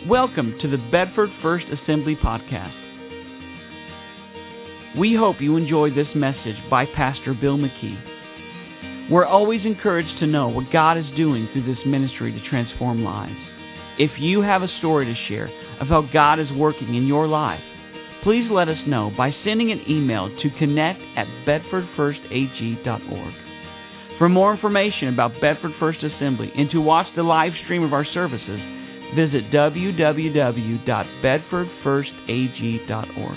Welcome to the Bedford First Assembly Podcast. We hope you enjoyed this message by Pastor Bill McKee. We're always encouraged to know what God is doing through this ministry to transform lives. If you have a story to share of how God is working in your life, please let us know by sending an email to connect@bedfordfirstag.org. For more information about Bedford First Assembly and to watch the live stream of our services, visit www.bedfordfirstag.org.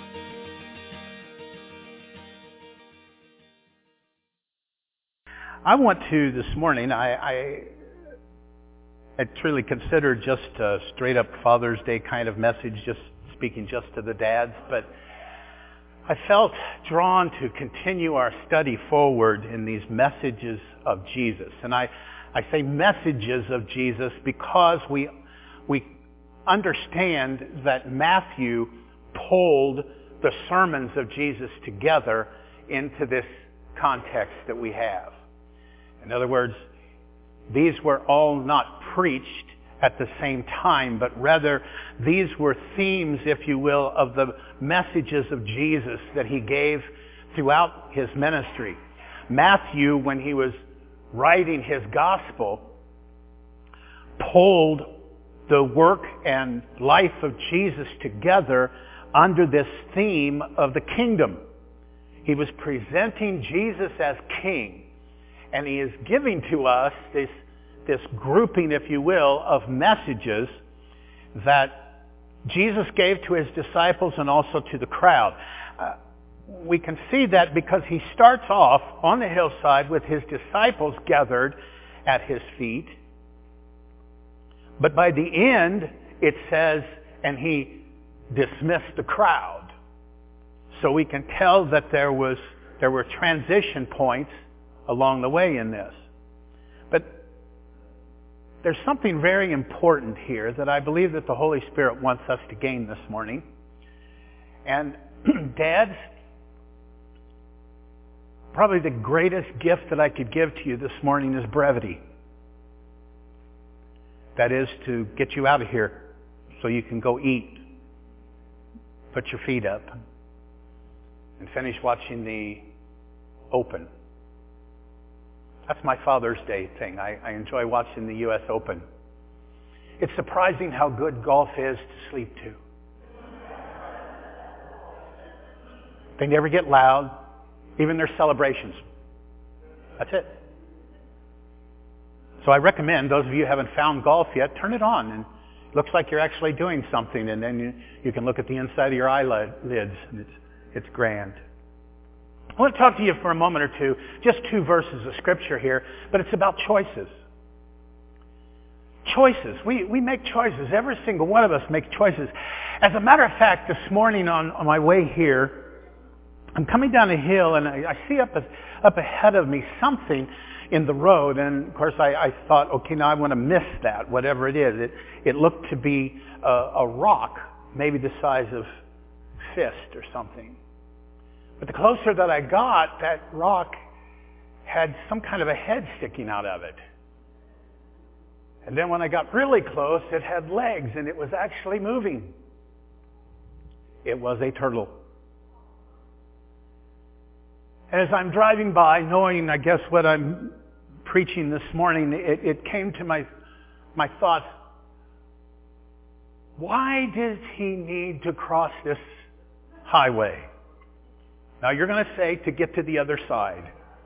I want to this morning, I truly considered just a straight up Father's Day kind of message, just speaking just to the dads, but I felt drawn to continue our study forward in these messages of Jesus. And I say messages of Jesus because we understand that Matthew pulled the sermons of Jesus together into this context that we have. In other words, these were all not preached at the same time, but rather these were themes, if you will, of the messages of Jesus that he gave throughout his ministry. Matthew, when he was writing his gospel, pulled the work and life of Jesus together under this theme of the kingdom. He was presenting Jesus as king, and he is giving to us this grouping, if you will, of messages that Jesus gave to his disciples and also to the crowd. We can see that because he starts off on the hillside with his disciples gathered at his feet. But by the end, it says, and he dismissed the crowd. So we can tell that there were transition points along the way in this. But there's something very important here that I believe that the Holy Spirit wants us to gain this morning. And dads, probably the greatest gift that I could give to you this morning is brevity. That is to get you out of here so you can go eat, put your feet up, and finish watching the Open. That's my Father's Day thing. I enjoy watching the U.S. Open. It's surprising how good golf is to sleep to. They never get loud, even their celebrations. That's it. So I recommend, those of you who haven't found golf yet, turn it on. And it looks like you're actually doing something. And then you can look at the inside of your eyelids, and it's grand. I want to talk to you for a moment or two, just 2 verses of Scripture here, but it's about choices. Choices. We make choices. Every single one of us makes choices. As a matter of fact, this morning on my way here, I'm coming down a hill, and I see up ahead of me something in the road, and of course I thought, okay, now I want to miss that, whatever it is. It looked to be a rock, maybe the size of fist or something. But the closer that I got, that rock had some kind of a head sticking out of it. And then when I got really close, it had legs, and it was actually moving. It was a turtle. And as I'm driving by, knowing, I guess, what I'm preaching this morning, it came to my thoughts, why does he need to cross this highway? Now you're going to say to get to the other side.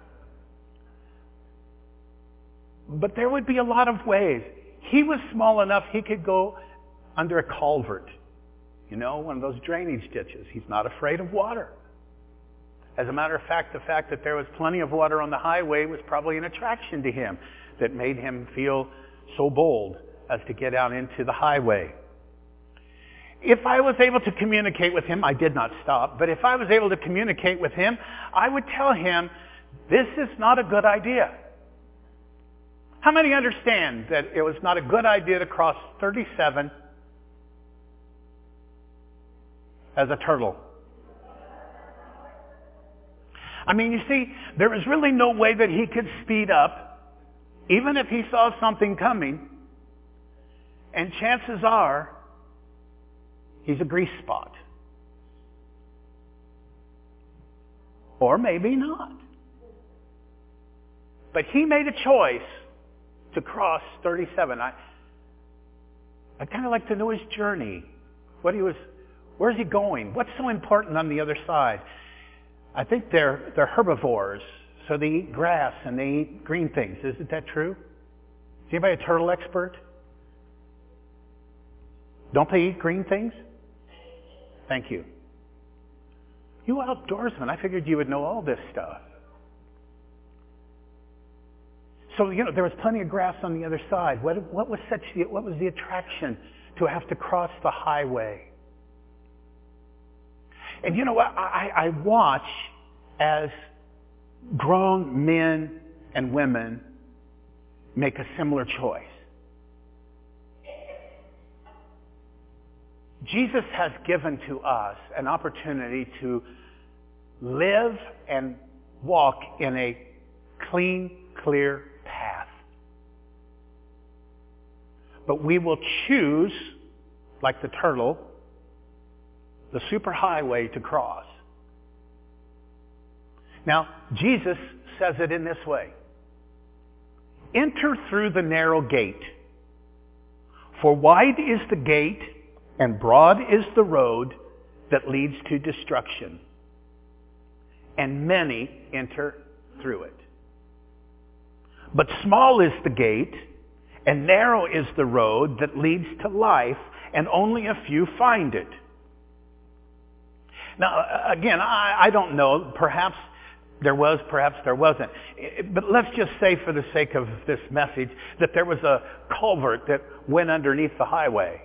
But there would be a lot of ways. He was small enough he could go under a culvert. You know, one of those drainage ditches. He's not afraid of water. As a matter of fact, the fact that there was plenty of water on the highway was probably an attraction to him that made him feel so bold as to get out into the highway. If I was able to communicate with him, I did not stop, but if I was able to communicate with him, I would tell him, this is not a good idea. How many understand that it was not a good idea to cross 37 as a turtle? I mean, you see, there was really no way that he could speed up, even if he saw something coming, And chances are, he's a grease spot. Or maybe not. But he made a choice to cross 37. I'd kind of like to know his journey. Where's he going? What's so important on the other side? I think they're herbivores, so they eat grass and they eat green things. Isn't that true? Is anybody a turtle expert? Don't they eat green things? Thank you. You outdoorsmen, I figured you would know all this stuff. So, there was plenty of grass on the other side. What was the attraction to have to cross the highway? And you know what? I watch as grown men and women make a similar choice. Jesus has given to us an opportunity to live and walk in a clean, clear path. But we will choose, like the turtle, the superhighway to cross. Now, Jesus says it in this way. Enter through the narrow gate, for wide is the gate and broad is the road that leads to destruction, and many enter through it. But small is the gate, and narrow is the road that leads to life, and only a few find it. Now, again, I don't know. Perhaps there was, perhaps there wasn't. But let's just say, for the sake of this message, that there was a culvert that went underneath the highway.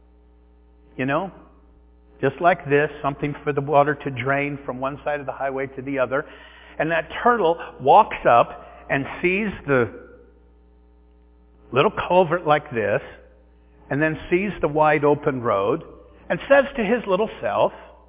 Just like this, something for the water to drain from one side of the highway to the other. And that turtle walks up and sees the little culvert like this, and then sees the wide open road, and says to his little self,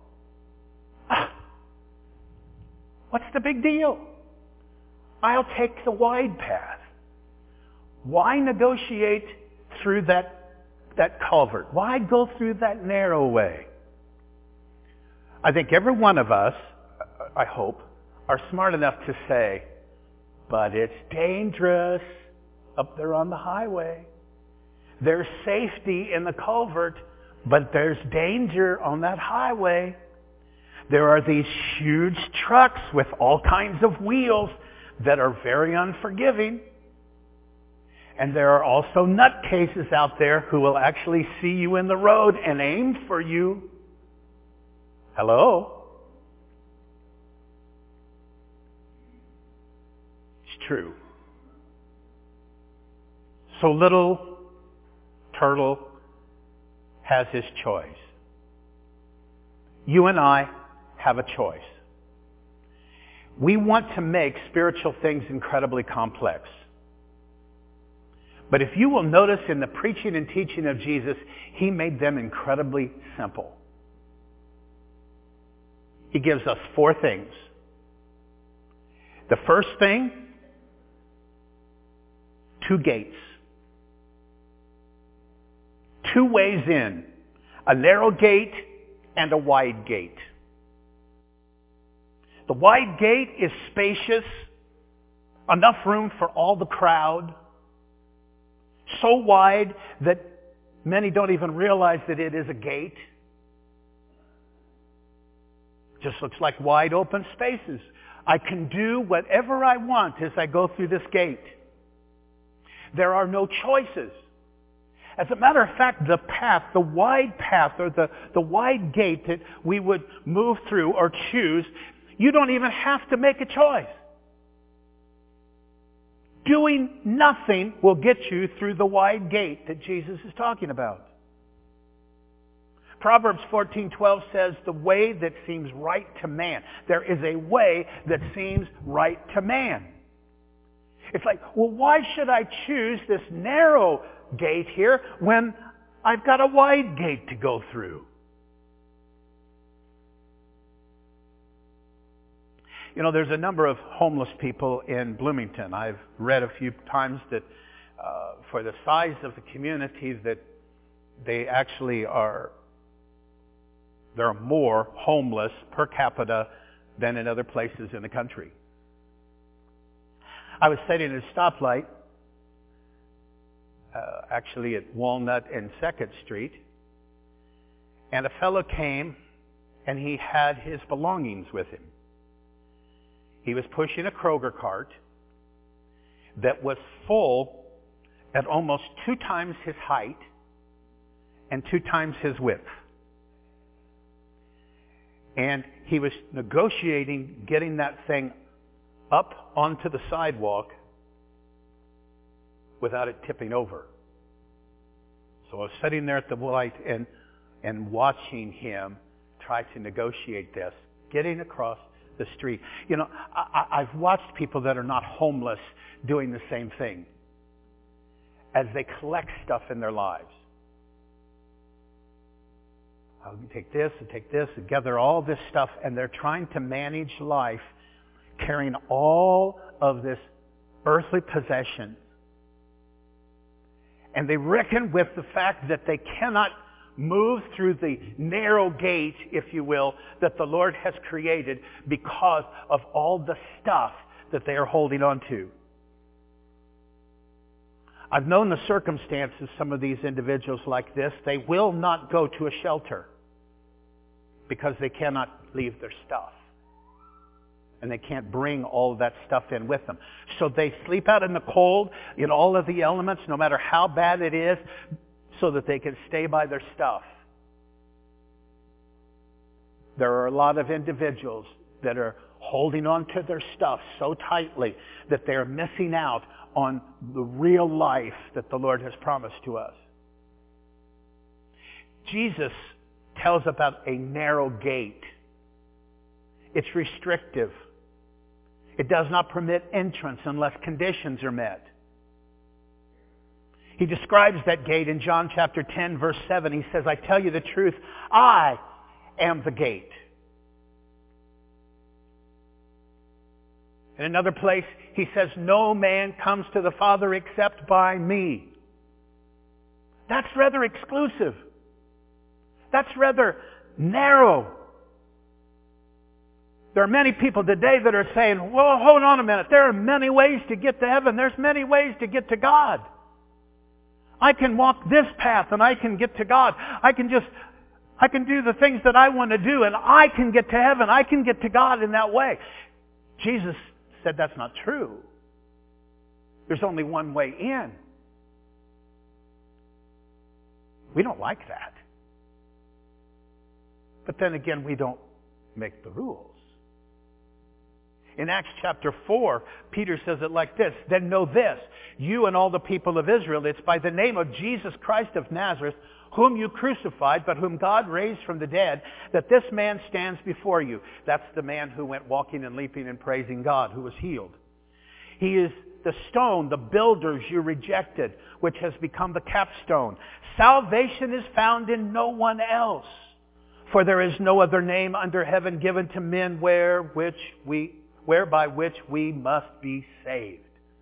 what's the big deal? I'll take the wide path. Why negotiate through that culvert? Why go through that narrow way? I think every one of us, I hope, are smart enough to say, but it's dangerous up there on the highway. There's safety in the culvert, but there's danger on that highway. There are these huge trucks with all kinds of wheels that are very unforgiving. And there are also nutcases out there who will actually see you in the road and aim for you. Hello? It's true. So little turtle has his choice. You and I have a choice. We want to make spiritual things incredibly complex. But if you will notice in the preaching and teaching of Jesus, he made them incredibly simple. He gives us 4 things. The first thing, 2 gates. 2 ways in. A narrow gate and a wide gate. The wide gate is spacious, enough room for all the crowd. So wide that many don't even realize that it is a gate. Just looks like wide open spaces. I can do whatever I want as I go through this gate. There are no choices. As a matter of fact, the path, the wide path, or the wide gate that we would move through or choose, you don't even have to make a choice. Doing nothing will get you through the wide gate that Jesus is talking about. Proverbs 14:12 says, the way that seems right to man. There is a way that seems right to man. It's like, well, why should I choose this narrow gate here when I've got a wide gate to go through? There's a number of homeless people in Bloomington. I've read a few times that for the size of the community that They actually are, there are more homeless per capita than in other places in the country. I was sitting at a stoplight, actually at Walnut and 2nd Street, and a fellow came and he had his belongings with him. He was pushing a Kroger cart that was full at almost 2 times his height and 2 times his width. And he was negotiating getting that thing up onto the sidewalk without it tipping over. So I was sitting there at the light and watching him try to negotiate this, getting across the street. You know, I've watched people that are not homeless doing the same thing as they collect stuff in their lives. I'll take this and gather all this stuff, and they're trying to manage life carrying all of this earthly possession. And they reckon with the fact that they cannot move through the narrow gate, if you will, that the Lord has created because of all the stuff that they are holding on to. I've known the circumstances, some of these individuals like this, they will not go to a shelter because they cannot leave their stuff. And they can't bring all of that stuff in with them. So they sleep out in the cold, in all of the elements, no matter how bad it is, so that they can stay by their stuff. There are a lot of individuals that are holding on to their stuff so tightly that they're missing out on the real life that the Lord has promised to us. Jesus tells about a narrow gate. It's restrictive. It does not permit entrance unless conditions are met. He describes that gate in John chapter 10, verse 7. He says, I tell you the truth, I am the gate. In another place, he says, no man comes to the Father except by me. That's rather exclusive. That's rather narrow. There are many people today that are saying, well, hold on a minute. There are many ways to get to heaven. There's many ways to get to God. I can walk this path and I can get to God. I can do the things that I want to do and I can get to heaven. I can get to God in that way. Jesus said that's not true. There's only one way in. We don't like that. But then again, we don't make the rules. In Acts chapter 4, Peter says it like this, then know this, you and all the people of Israel, it's by the name of Jesus Christ of Nazareth, whom you crucified, but whom God raised from the dead, that this man stands before you. That's the man who went walking and leaping and praising God, who was healed. He is the stone, the builders you rejected, which has become the capstone. Salvation is found in no one else, for there is no other name under heaven given to men whereby which we must be saved.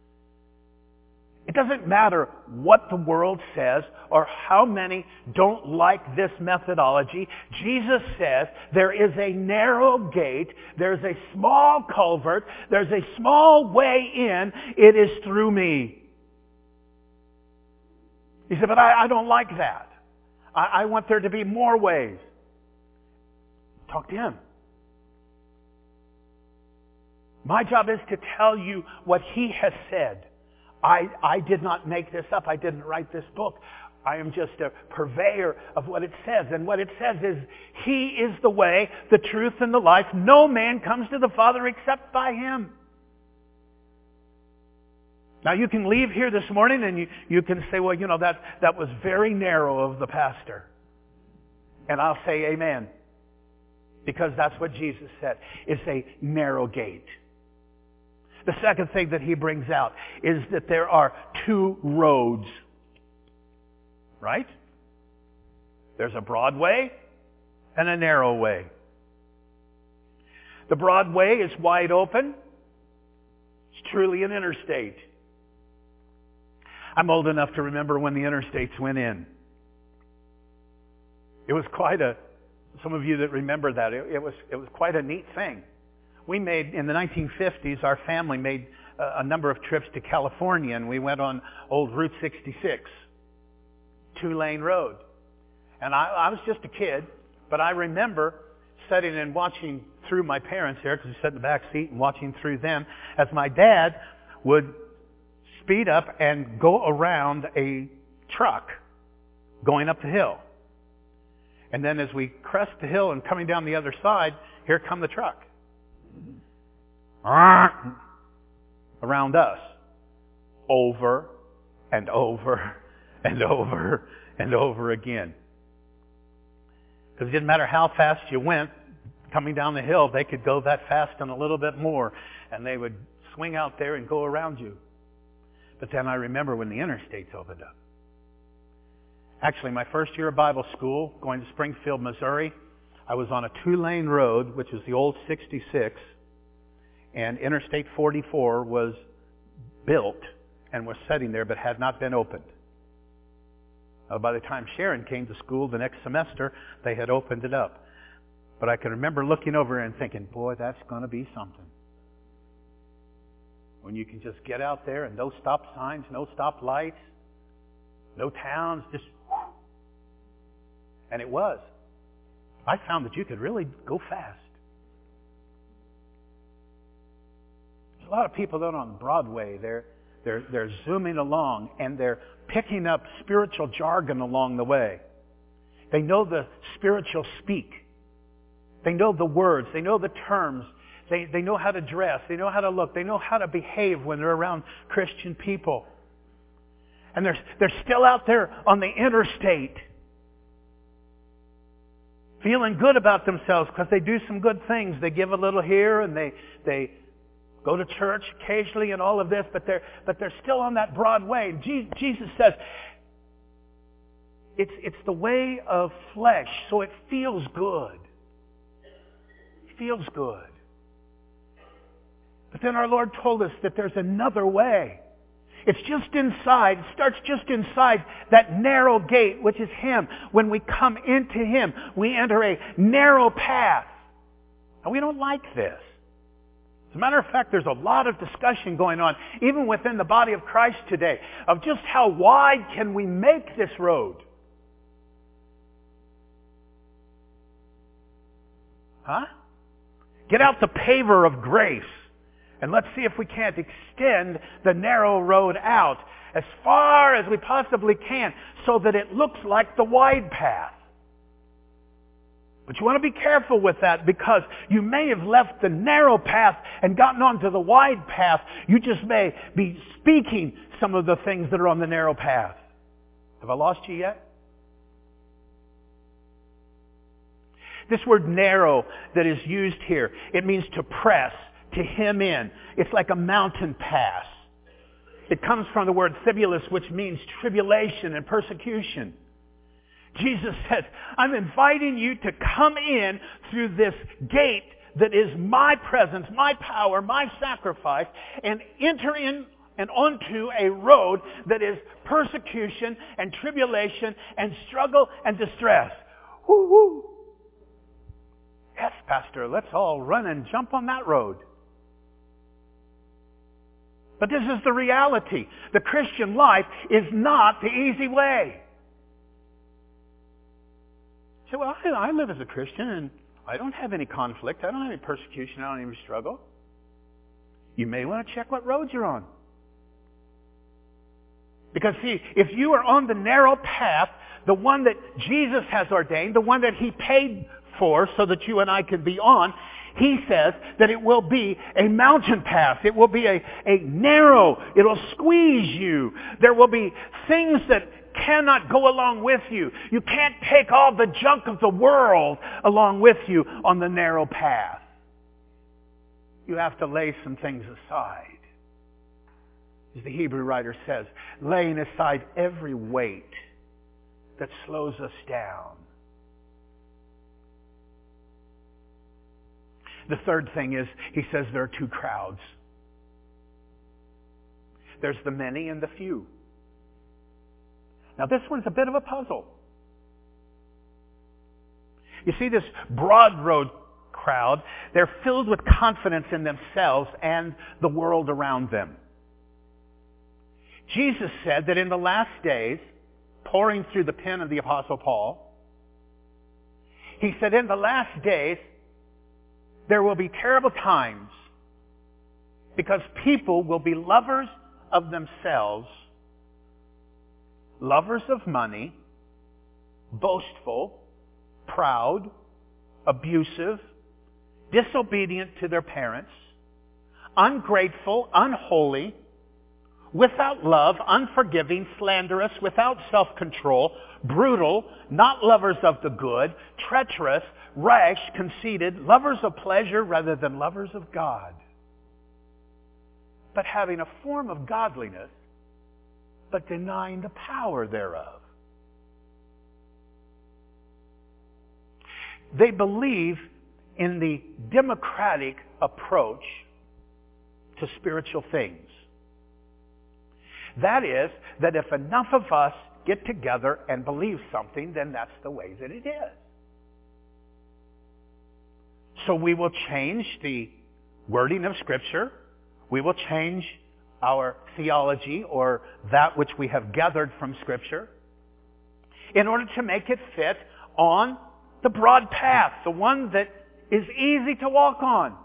It doesn't matter what the world says or how many don't like this methodology. Jesus says there is a narrow gate, there's a small culvert, there's a small way in. It is through me. He said, but I don't like that. I want there to be more ways. Talk to him. My job is to tell you what he has said. I did not make this up. I didn't write this book. I am just a purveyor of what it says. And what it says is, he is the way, the truth, and the life. No man comes to the Father except by him. Now you can leave here this morning and you can say, well, that was very narrow of the pastor. And I'll say amen. Because that's what Jesus said. It's a narrow gate. The second thing that he brings out is that there are 2 roads. Right? There's a broad way and a narrow way. The broad way is wide open. It's truly an interstate. I'm old enough to remember when the interstates went in. It was some of you that remember that, it was quite a neat thing. We made, in the 1950s, our family made a number of trips to California, and we went on old Route 66, 2-lane road. And I was just a kid, but I remember sitting and watching through my parents there, because we sat in the back seat and watching through them, as my dad would speed up and go around a truck going up the hill. And then as we crest the hill and coming down the other side, here come the truck. Around us. Over and over and over and over again. Because it didn't matter how fast you went, coming down the hill, they could go that fast and a little bit more. And they would swing out there and go around you. But then I remember when the interstates opened up. Actually, my first year of Bible school, going to Springfield, Missouri, I was on a 2-lane road, which was the old 66, and Interstate 44 was built and was sitting there but had not been opened. By the time Sharon came to school the next semester, they had opened it up. But I can remember looking over and thinking, boy, that's going to be something. When you can just get out there and no stop signs, no stop lights, no towns, just... And it was. I found that you could really go fast. There's a lot of people out on Broadway. They're zooming along and they're picking up spiritual jargon along the way. They know the spiritual speak. They know the words. They know the terms. They know how to dress. They know how to look. They know how to behave when they're around Christian people. And they're still out there on the interstate, feeling good about themselves because they do some good things. They give a little here and they go to church occasionally and all of this, but they're still on that broad way. And Jesus says it's the way of flesh, so it feels good. It feels good. But then our Lord told us that there's another way. It's just inside. It starts just inside that narrow gate, which is Him. When we come into Him, we enter a narrow path. And we don't like this. As a matter of fact, there's a lot of discussion going on, even within the body of Christ today, of just how wide can we make this road? Huh? Get out the paver of grace. And let's see if we can't extend the narrow road out as far as we possibly can so that it looks like the wide path. But you want to be careful with that because you may have left the narrow path and gotten onto the wide path. You just may be speaking some of the things that are on the narrow path. Have I lost you yet? This word narrow that is used here, it means to press, to hem in. It's like a mountain pass. It comes from the word thibulus, which means tribulation and persecution. Jesus says, I'm inviting you to come in through this gate that is my presence, my power, my sacrifice, and enter in and onto a road that is persecution and tribulation and struggle and distress. Woo woo. Yes, Pastor, let's all run and jump on that road. But this is the reality. The Christian life is not the easy way. You say, well, I live as a Christian and I don't have any conflict. I don't have any persecution. I don't have any struggle. You may want to check what road you're on. Because see, if you are on the narrow path, the one that Jesus has ordained, the one that He paid for so that you and I can be on, He says that it will be a mountain path. It will be a narrow, it'll squeeze you. There will be things that cannot go along with you. You can't take all the junk of the world along with you on the narrow path. You have to lay some things aside. As the Hebrew writer says, laying aside every weight that slows us down. The third thing is, he says there are two crowds. There's the many and the few. Now this one's a bit of a puzzle. You see this broad road crowd, they're filled with confidence in themselves and the world around them. Jesus said that in the last days, pouring through the pen of the Apostle Paul, he said, in the last days, there will be terrible times because people will be lovers of themselves, lovers of money, boastful, proud, abusive, disobedient to their parents, ungrateful, unholy, without love, unforgiving, slanderous, without self-control, brutal, not lovers of the good, treacherous, rash, conceited, lovers of pleasure rather than lovers of God, but having a form of godliness, but denying the power thereof. They believe in the democratic approach to spiritual things. That is, that if enough of us get together and believe something, then that's the way that it is. So we will change the wording of Scripture. We will change our theology or that which we have gathered from Scripture in order to make it fit on the broad path, the one that is easy to walk on.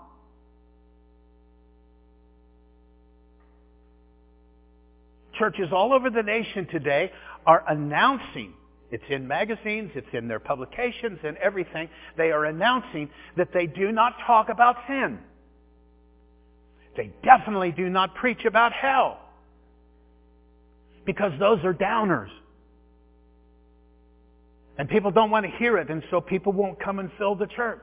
Churches all over the nation today are announcing, it's in magazines, it's in their publications and everything, they are announcing that they do not talk about sin. They definitely do not preach about hell, because those are downers. And people don't want to hear it, and so people won't come and fill the church.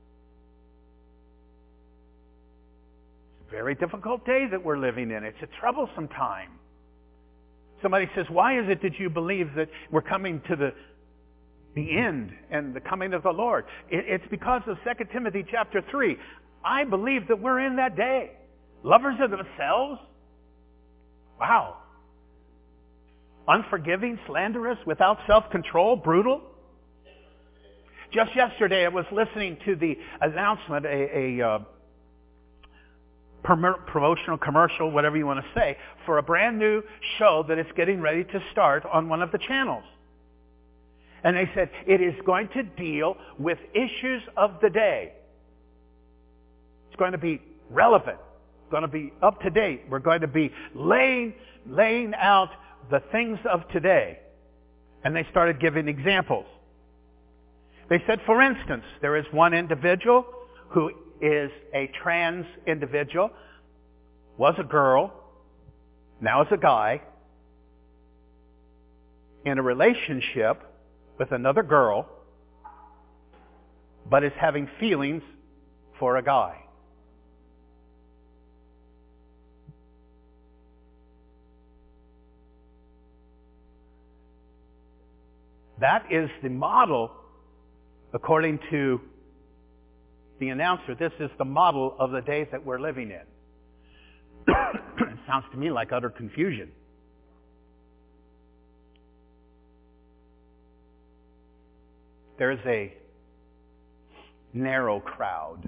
It's a very difficult day that we're living in. It's a troublesome time. Somebody says, why is it that you believe that we're coming to the end and the coming of the Lord? It's because of 2 Timothy chapter 3. I believe that we're in that day. Lovers of themselves? Wow. Unforgiving, slanderous, without self-control, brutal. Just yesterday I was listening to the announcement, a promotional commercial, whatever you want to say, for a brand new show that is getting ready to start on one of the channels. And they said it is going to deal with issues of the day. It's going to be relevant. It's going to be up to date. We're going to be laying out the things of today. And they started giving examples. They said, for instance, there is one individual who is a trans individual, was a girl, now is a guy, in a relationship with another girl, but is having feelings for a guy. That is the model, according to the announcer. This is the model of the days that we're living in. It sounds to me like utter confusion. There's a narrow crowd.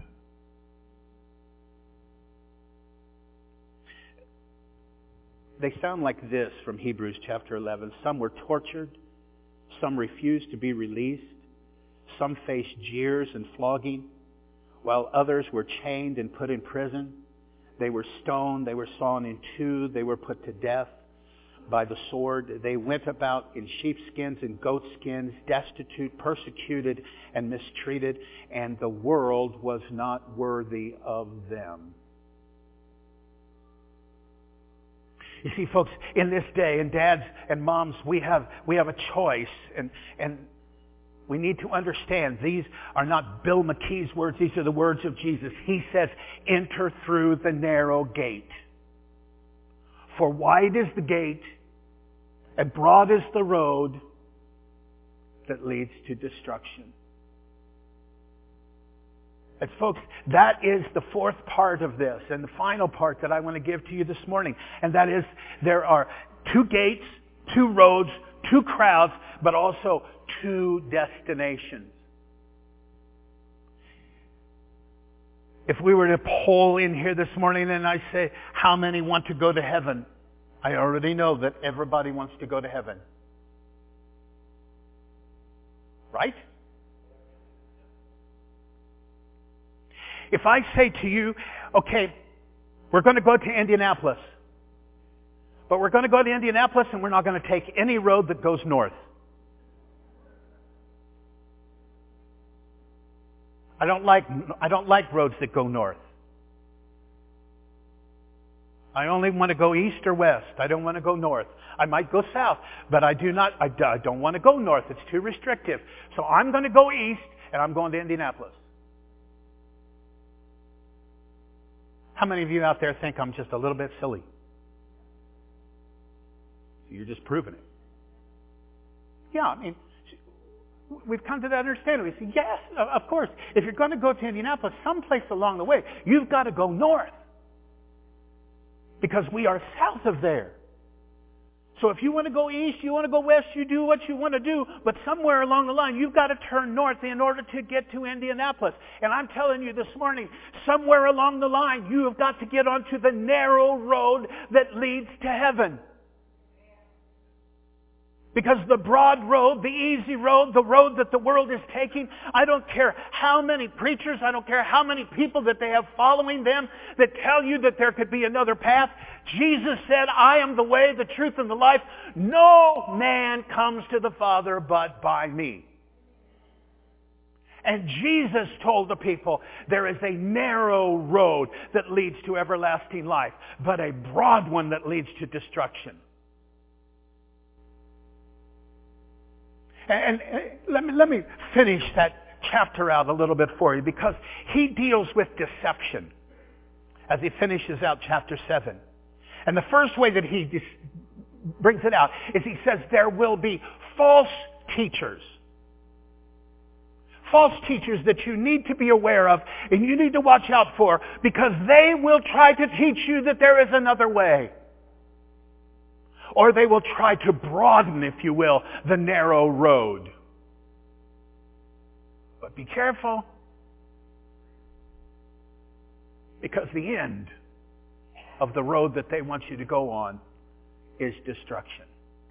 They sound like this from Hebrews chapter 11. Some were tortured. Some refused to be released. Some faced jeers and flogging, while others were chained and put in prison. They were stoned. They were sawn in two. They were put to death by the sword. They went about in sheepskins and goatskins, destitute, persecuted, and mistreated, and the world was not worthy of them. You see, folks, in this day, and dads and moms, we have a choice, and we need to understand these are not Bill McKee's words. These are the words of Jesus. He says, enter through the narrow gate. For wide is the gate, and broad is the road that leads to destruction. And folks, that is the fourth part of this, and the final part that I want to give to you this morning. And that is, there are two gates, two roads, two crowds, but also two destinations. If we were to poll in here this morning and I say, how many want to go to heaven? I already know that everybody wants to go to heaven. Right? If I say to you, okay, we're going to go to Indianapolis, but we're going to go to Indianapolis and we're not going to take any road that goes north. I don't like roads that go north. I only want to go east or west. I don't want to go north. I might go south, but I don't want to go north. It's too restrictive. So I'm going to go east, and I'm going to Indianapolis. How many of you out there think I'm just a little bit silly? So you're just proving it. Yeah, I mean, we've come to that understanding. We say, yes, of course. If you're going to go to Indianapolis, someplace along the way, you've got to go north. Because we are south of there. So if you want to go east, you want to go west, you do what you want to do. But somewhere along the line, you've got to turn north in order to get to Indianapolis. And I'm telling you this morning, somewhere along the line, you have got to get onto the narrow road that leads to heaven. Because the broad road, the easy road, the road that the world is taking, I don't care how many preachers, I don't care how many people that they have following them that tell you that there could be another path. Jesus said, I am the way, the truth, and the life. No man comes to the Father but by me. And Jesus told the people, there is a narrow road that leads to everlasting life, but a broad one that leads to destruction. And let me finish that chapter out a little bit for you, because he deals with deception as he finishes out chapter 7. And the first way that he brings it out is he says there will be false teachers. False teachers that you need to be aware of and you need to watch out for, because they will try to teach you that there is another way. Or they will try to broaden, if you will, the narrow road. But be careful, because the end of the road that they want you to go on is destruction.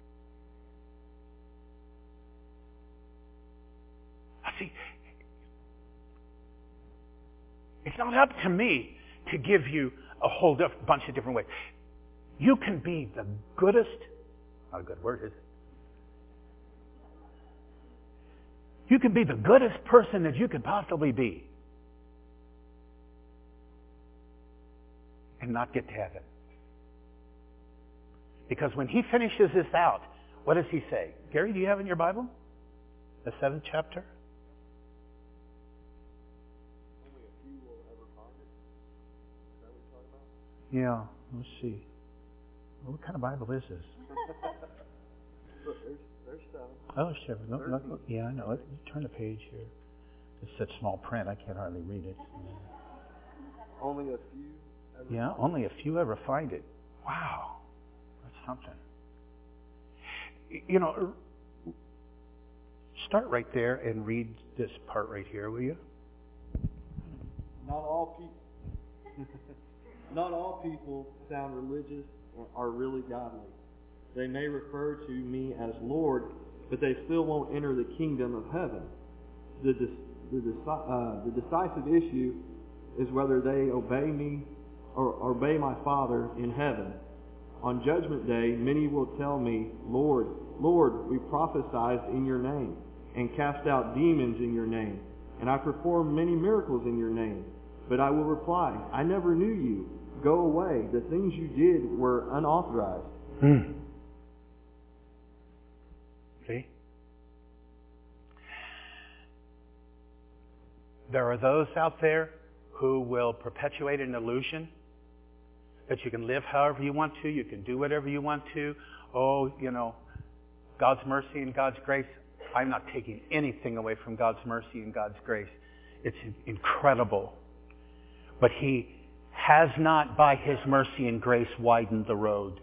See, it's not up to me to give you a whole bunch of different ways. You can be the goodest, not a good word, is it? You can be the goodest person that you could possibly be and not get to heaven. Because when he finishes this out, what does he say? Gary, do you have in your Bible? The 7th chapter? Only a few will ever find it. Is that what you're talking about? Yeah, let's see. What kind of Bible is this? Look, there's 7. Oh, sure. No, yeah, I know. Let me turn the page here. It's such small print, I can't hardly read it. Only a few ever Yeah, find only a few ever find it. Wow. That's something. You know, start right there and read this part right here, will you? Not all people sound religious or are really godly. They may refer to me as Lord, but they still won't enter the kingdom of heaven. The decisive issue is whether they obey me or obey my Father in heaven. On Judgment Day, many will tell me, Lord, Lord, we prophesied in your name and cast out demons in your name, and I performed many miracles in your name. But I will reply, I never knew you. Go away. The things you did were unauthorized. See? There are those out there who will perpetuate an illusion that you can live however you want to, you can do whatever you want to. Oh, you know, God's mercy and God's grace. I'm not taking anything away from God's mercy and God's grace. It's incredible. But He has not, by His mercy and grace, widened the road.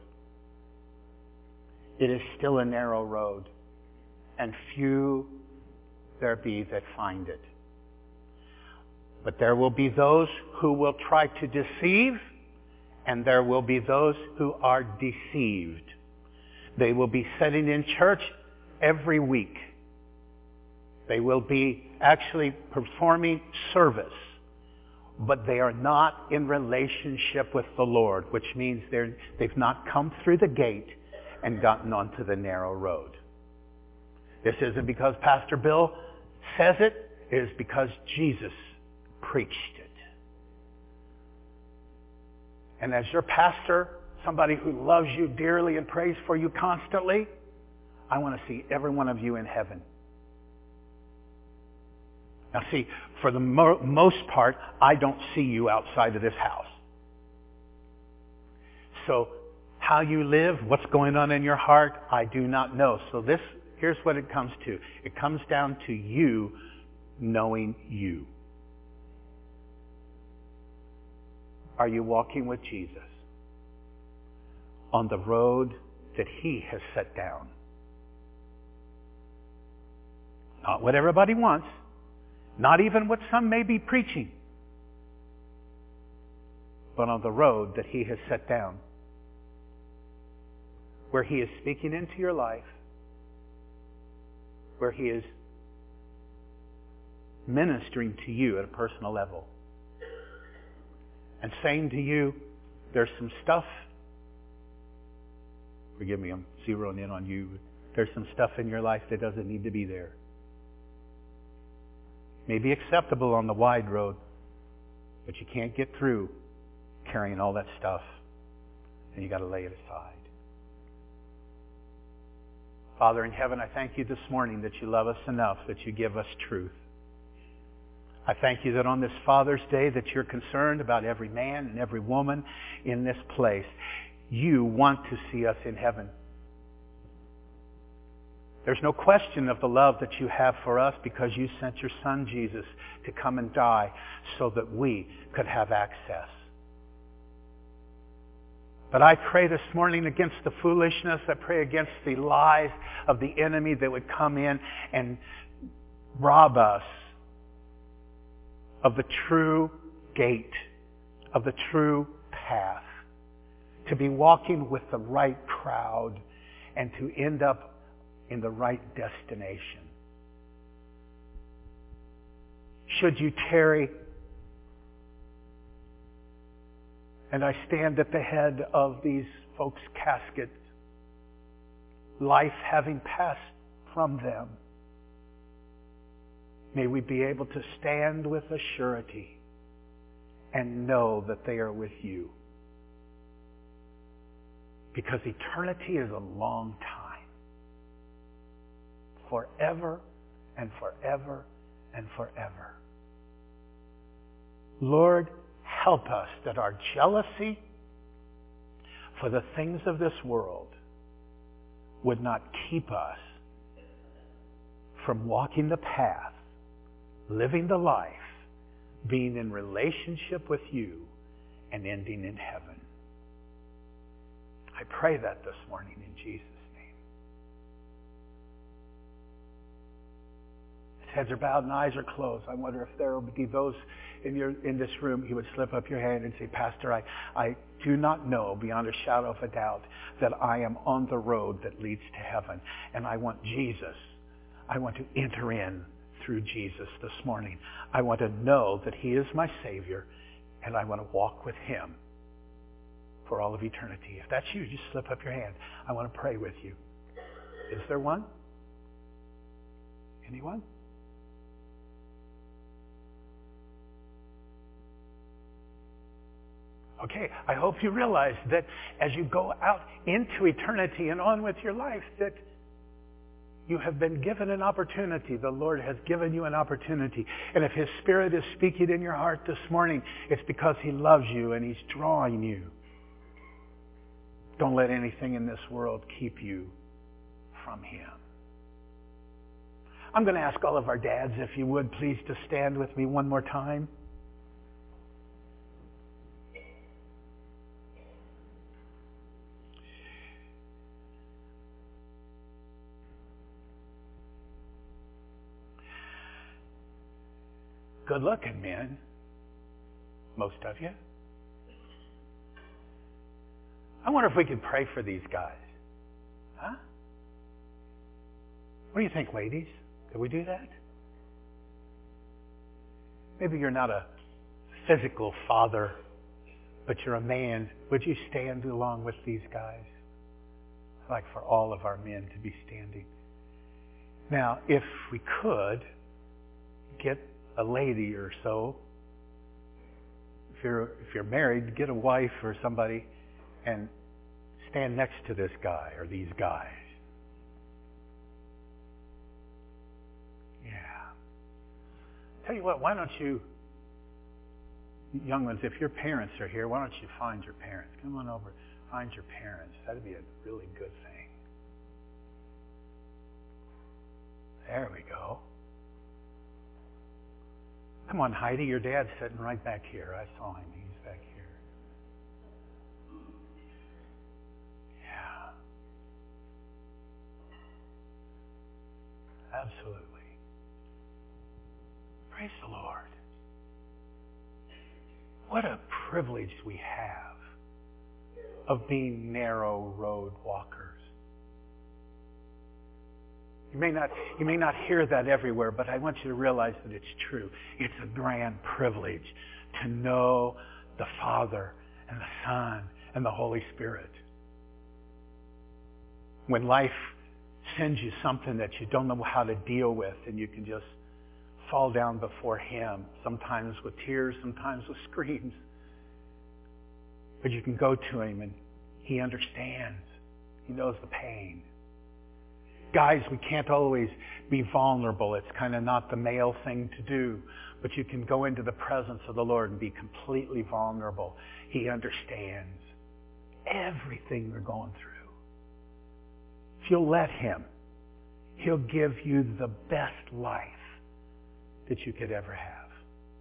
It is still a narrow road, and few there be that find it. But there will be those who will try to deceive, and there will be those who are deceived. They will be sitting in church every week. They will be actually performing service, but they are not in relationship with the Lord, which means they've not come through the gate and gotten onto the narrow road. This isn't because Pastor Bill says it. It is because Jesus preached it. And as your pastor, somebody who loves you dearly and prays for you constantly, I want to see every one of you in heaven. Now see, for the most part, I don't see you outside of this house. So how you live, what's going on in your heart, I do not know. So here's what it comes to. It comes down to you knowing you. Are you walking with Jesus on the road that He has set down? Not what everybody wants. Not even what some may be preaching. But on the road that He has set down. Where He is speaking into your life. Where He is ministering to you at a personal level. And saying to you, there's some stuff, forgive me, I'm zeroing in on you. There's some stuff in your life that doesn't need to be there. May be acceptable on the wide road, but you can't get through carrying all that stuff, and you got to lay it aside. Father in heaven, I thank you this morning that you love us enough that you give us truth. I thank you that on this Father's Day that you're concerned about every man and every woman in this place. You want to see us in heaven. There's no question of the love that you have for us because you sent your Son Jesus to come and die so that we could have access. But I pray this morning against the foolishness. I pray against the lies of the enemy that would come in and rob us of the true gate, of the true path, to be walking with the right crowd and to end up in the right destination. Should you tarry, and I stand at the head of these folks' caskets, life having passed from them, may we be able to stand with a surety and know that they are with you. Because eternity is a long time. Forever and forever and forever. Lord, help us that our jealousy for the things of this world would not keep us from walking the path, living the life, being in relationship with you, and ending in heaven. I pray that this morning in Jesus' name. As heads are bowed and eyes are closed, I wonder if there will be those in this room who would slip up your hand and say, Pastor, I do not know beyond a shadow of a doubt that I am on the road that leads to heaven. And I want Jesus. I want to enter in through Jesus this morning. I want to know that He is my Savior, and I want to walk with Him for all of eternity. If that's you, just slip up your hand. I want to pray with you. Is there one? Anyone? Okay, I hope you realize that as you go out into eternity and on with your life, that you have been given an opportunity. The Lord has given you an opportunity. And if His Spirit is speaking in your heart this morning, it's because He loves you and He's drawing you. Don't let anything in this world keep you from Him. I'm going to ask all of our dads, if you would, please to stand with me one more time. Good looking men. Most of you. I wonder if we could pray for these guys. Huh? What do you think, ladies? Could we do that? Maybe you're not a physical father, but you're a man. Would you stand along with these guys? I'd like for all of our men to be standing. Now, if we could, get a lady or so. If you're married, get a wife or somebody and stand next to this guy or these guys. Yeah. Tell you what, why don't you, young ones, if your parents are here, why don't you find your parents? Come on over, find your parents. That'd be a really good thing. There we go. Come on, Heidi, your dad's sitting right back here. I saw him. He's back here. Yeah. Absolutely. Praise the Lord. What a privilege we have of being narrow road walkers. You may not hear that everywhere, but I want you to realize that it's true. It's a grand privilege to know the Father and the Son and the Holy Spirit. When life sends you something that you don't know how to deal with, and you can just fall down before Him, sometimes with tears, sometimes with screams. But you can go to Him and He understands. He knows the pain. Guys, we can't always be vulnerable. It's kind of not the male thing to do. But you can go into the presence of the Lord and be completely vulnerable. He understands everything we're going through. If you'll let Him, He'll give you the best life that you could ever have.